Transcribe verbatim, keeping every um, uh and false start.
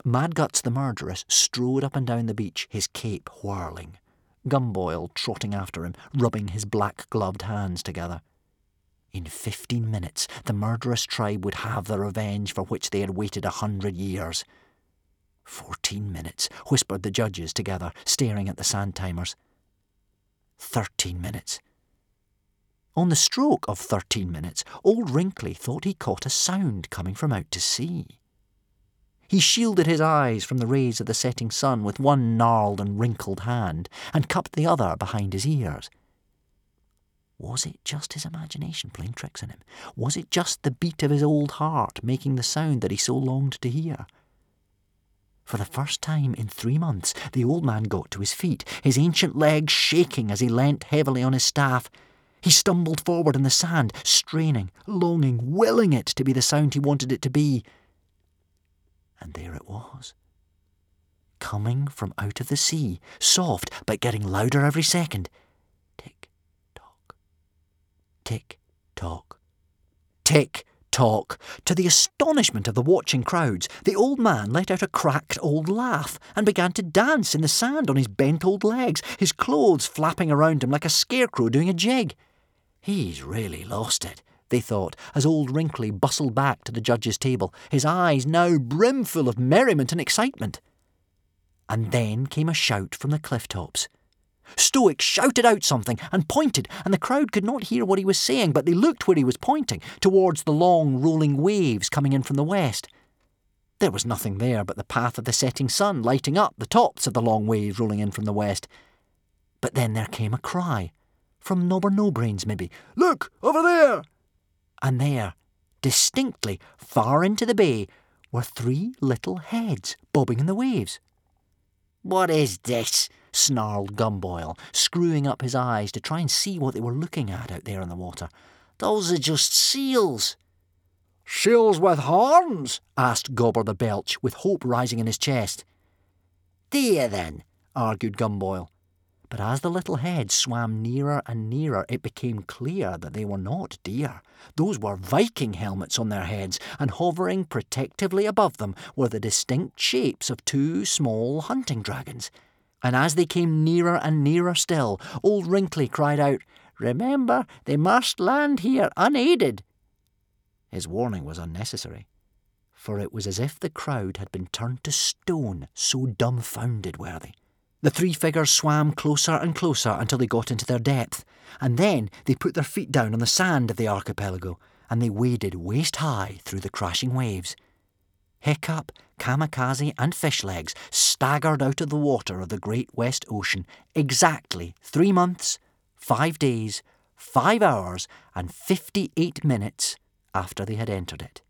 Mad Guts the murderess strode up and down the beach, his cape whirling. Gumboil trotting after him, rubbing his black-gloved hands together. In fifteen minutes, the murderous tribe would have the revenge for which they had waited a hundred years. Fourteen minutes, whispered the judges together, staring at the sand-timers. Thirteen minutes. On the stroke of thirteen minutes, old Wrinkly thought he caught a sound coming from out to sea. He shielded his eyes from the rays of the setting sun with one gnarled and wrinkled hand, and cupped the other behind his ears. Was it just his imagination playing tricks on him? Was it just the beat of his old heart making the sound that he so longed to hear? For the first time in three months, the old man got to his feet, his ancient legs shaking as he leant heavily on his staff. He stumbled forward in the sand, straining, longing, willing it to be the sound he wanted it to be. And there it was, coming from out of the sea, soft but getting louder every second. Tick-tock, tick-tock, tick-tock. To the astonishment of the watching crowds, the old man let out a cracked old laugh and began to dance in the sand on his bent old legs, his clothes flapping around him like a scarecrow doing a jig. He's really lost it, they thought, as old Wrinkly bustled back to the judges' table, his eyes now brimful of merriment and excitement. And then came a shout from the cliff tops. Stoic shouted out something and pointed, and the crowd could not hear what he was saying, but they looked where he was pointing, towards the long rolling waves coming in from the west. There was nothing there but the path of the setting sun lighting up the tops of the long waves rolling in from the west. But then there came a cry, from Nobber No-Brains maybe, "Look, over there!" And there, distinctly, far into the bay, were three little heads bobbing in the waves. "What is this?" snarled Gumboil, screwing up his eyes to try and see what they were looking at out there in the water. "Those are just seals." "Seals with horns?" asked Gobber the Belch, with hope rising in his chest. "Dear then," argued Gumboil. But as the little heads swam nearer and nearer, it became clear that they were not deer. Those were Viking helmets on their heads, and hovering protectively above them were the distinct shapes of two small hunting dragons. And as they came nearer and nearer still, old Wrinkly cried out, "Remember, they must land here unaided." His warning was unnecessary, for it was as if the crowd had been turned to stone, so dumbfounded were they. The three figures swam closer and closer until they got into their depth, and then they put their feet down on the sand of the archipelago, and they waded waist-high through the crashing waves. Hiccup, Kamikaze, and Fishlegs staggered out of the water of the great West Ocean exactly three months, five days, five hours, and fifty-eight minutes after they had entered it.